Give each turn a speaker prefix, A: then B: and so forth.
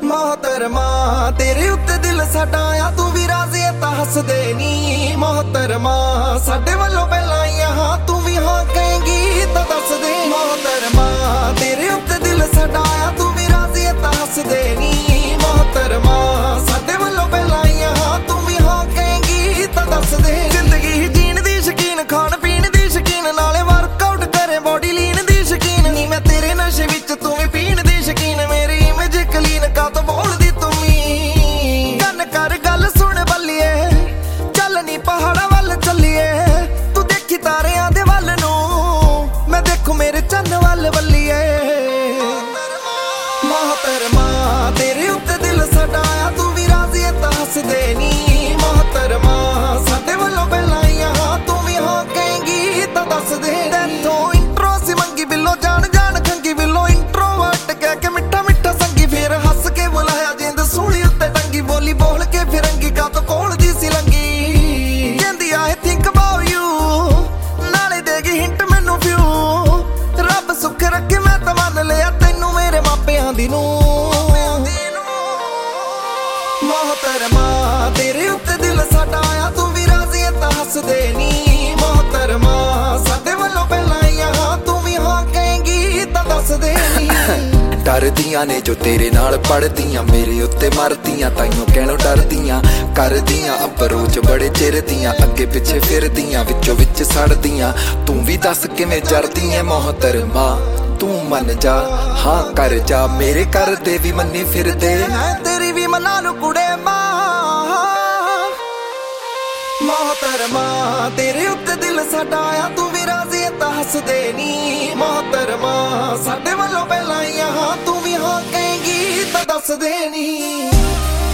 A: मोहतरमा तेरे उत्ते दिल साडा आ, तू भी राजी है तां हस दे नी। मोहतरमा साडे वल्लों पहलां यहाँ तू भी हाँ कहेंगी तां दस दे। मोहतरमा तेरे उत्ते दिल साडा आ, तू भी राजी है तां हस दे नी। मोहतरमा साडे वल्लों पहलां यहाँ तू भी हाँ कहेंगी तां दस दे। जिंदगी ही जीण दी शकीन, खाण पीण दी शकीन, नाले वर्कआउट करे बॉडी लीन दी शकीन। नी मैं तेरे नशे विच तू भी पीण दी शकीन, मेरी इमेज क्लीन का तो बोलदी तुमी। गन कर गल सुन बल्लिए, चल नी पहाड़ा वल चलिए। तू देखी तारियां दे वल नू, मैं देखू मेरे चन्न वल बल्लिए। मोहतरमा तेरे उत्ते दिल साडा आ, तू भी राजी है तां हस दे नी। मोहतरमा साडे वल्लों पहलां यहाँ तू भी हाँ कहेंगी तां दस दे। तैथों इंट्रो सी मंगी बिल्लो, जान जान खंगी बिल्लो। इंट्रोवर्ट कह के मिठा मिठा संगी, फिर हस के बुलाया जिंद सूली उत्ते टंगी। बोली बोल के फिरंगी का तो कोल दी सी लंगी। कहंदी आई थिंक अबाउट यू, नाले देगी हिंट मैनू व्यू। रब सुख रखे मैं तां मन लिया तैनू मेरे मापियां दी नूं। मोहतरमा तेरे उत्ते दिल साडा आ, तू भी राजी है तां हस दे नी। मोहतरमा साडे वल्लों पहलां यहाँ तू भी हाँ कहेंगी तां दस दे नी।
B: डरदियां ने जो तेरे नाल पढ़दियां, मेरे उत्ते मरदियां ताइयों कहणों डरदियां। करदियां अप्रोच बड़े चिर दियां, अगे पिछे फिरदियां विचों विच सड़दियां। तू भी दस किवें जरदी ऐ मोहतरमा, तू मन जा हाँ कर जा। मेरे कर दे भी मन्नी फिर दे,
A: तेरी भी मना लू कुड़े मां। मोहतरमा तेरे उत्ते दिल साडा आ, तू भी राजी है तां हस दे नी। मोहतरमा साडे वल्लों पहलां यहाँ तू भी हाँ कहेंगी तां दस दे नी।